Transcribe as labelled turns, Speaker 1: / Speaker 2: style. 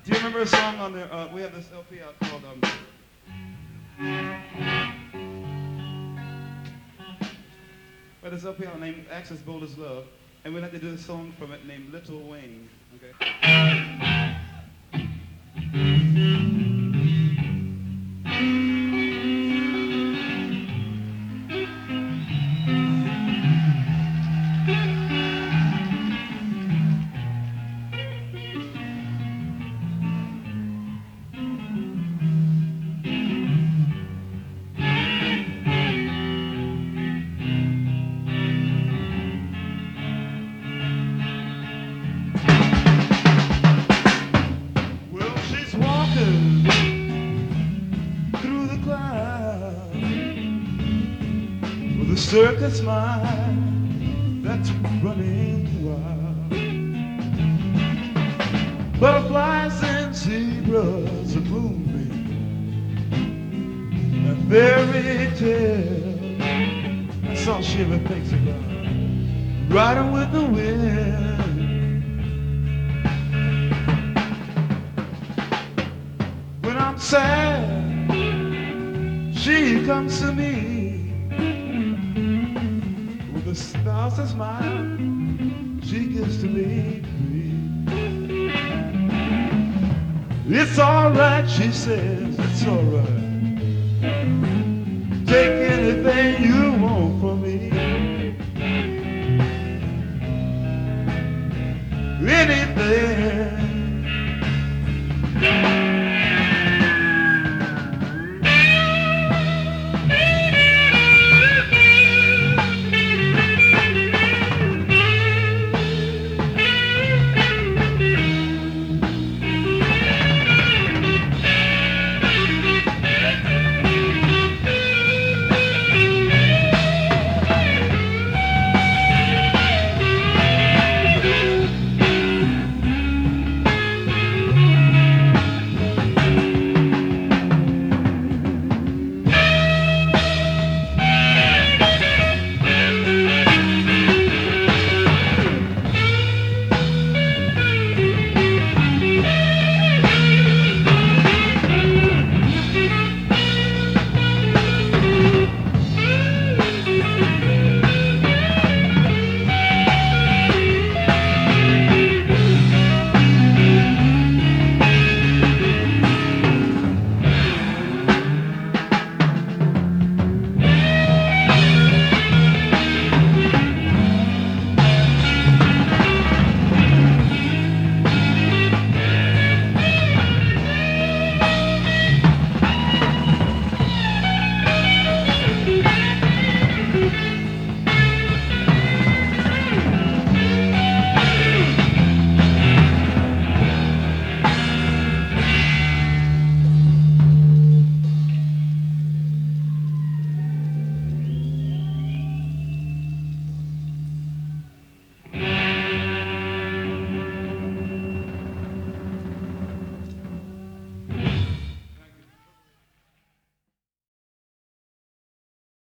Speaker 1: Do you remember a song on there? We have this LP out called well, this LP out named Acts as Bold as Love, and we'd like to do a song from it named Little Wayne. Okay. With a circus mind that's running wild, butterflies and zebras, a moonbeam, a fairy tale. That's all she ever thinks about, riding with the wind. When I'm sad, she comes to me with the stars as mine. She gives to me free. It's all right, she says, it's all right.